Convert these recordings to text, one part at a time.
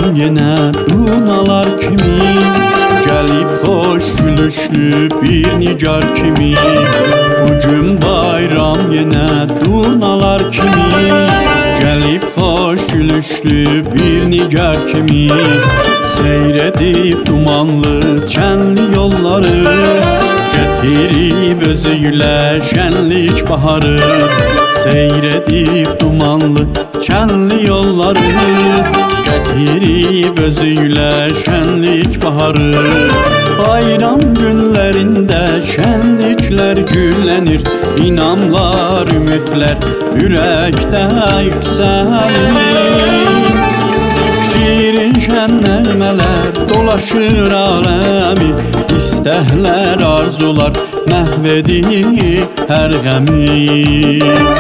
yenə dunalar kimi, gəlib xoş gülüşlü bir nigar kimi. Bugün bayram yenə dunalar kimi, gəlib xoş gülüşlü bir nigar kimi. Seyr edib dumanlı çənli yolları, gətirib özüylə şənlik baharı. Seyr edib dumanlı çənli yolları, gətirib özüylə şənlik baharı. Bayram günlərində şənliklər güllənir, inamlar, ümidlər ürəkdə yüksəlir. Şirin şən nəğmələr dolaşır aləmi, istəklər, arzular məhv edir hər qəmi.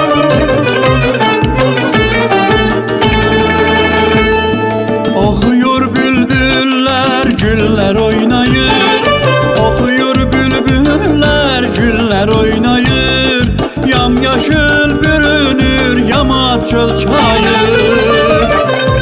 Oxuyur bülbüllər, güllər oynayır. Oxuyur bülbüllər, güllər oynayır. Yamyaşıl bürünür yamaç çöl çayır.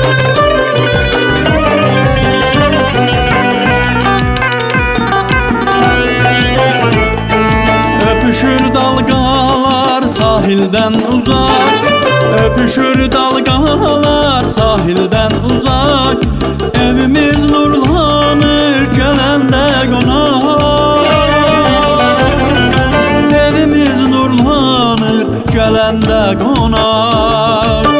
Öpüşür dalgalar sahildən uzaq, öpüşür dalgalar sahildən uzaq. Evimiz nurlanır gələndə qonaq, evimiz nurlanır gələndə qonaq.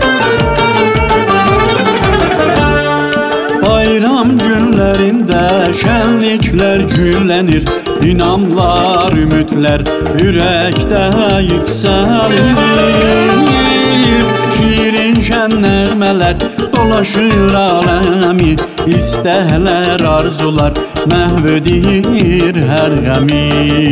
Bayram günlərində şənliklər güllənir, inamlar, ümidlər ürəkdə yüksəlir. Şirin şən nəğmələr dolaşır aləmi, istəklər, arzular məhv edir hər qəmi.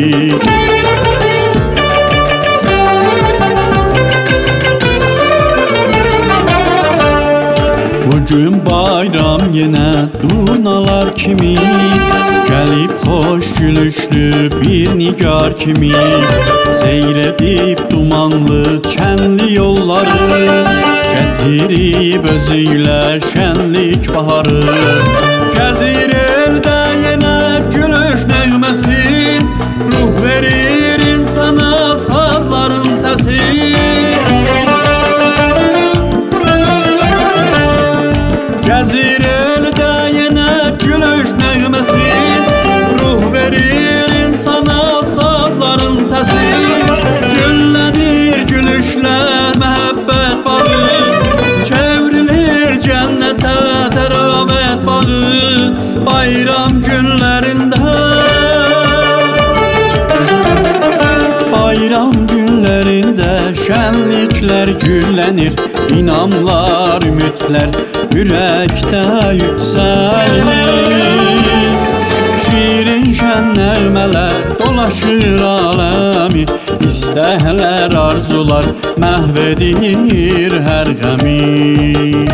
Bugün bayram yenə dunalar kimi, gəlib xoş gülüşlü bir nigar kimi. Seyr edib dumanlı çənli yolları, gətirib özüylə şənlik baharı. Gəzir eldə yenə gülüş nəğməsi, ruh verir insana sazların səsi. Gəzir eldə yenə gülüş nəğməsi, ruh verir insana sazların səsi. Güllənir gülüşlər məhəbbət bağı, çevrilir cənnətə təravət bağı. Bayram günlərində, bayram günlərində şənliklər güllənir, inamlar, ümidlər ürəkdə yüksəlir. Şirin şən nəğmələr dolaşır aləmi, istəklər, arzular məhv edir hər qəmi.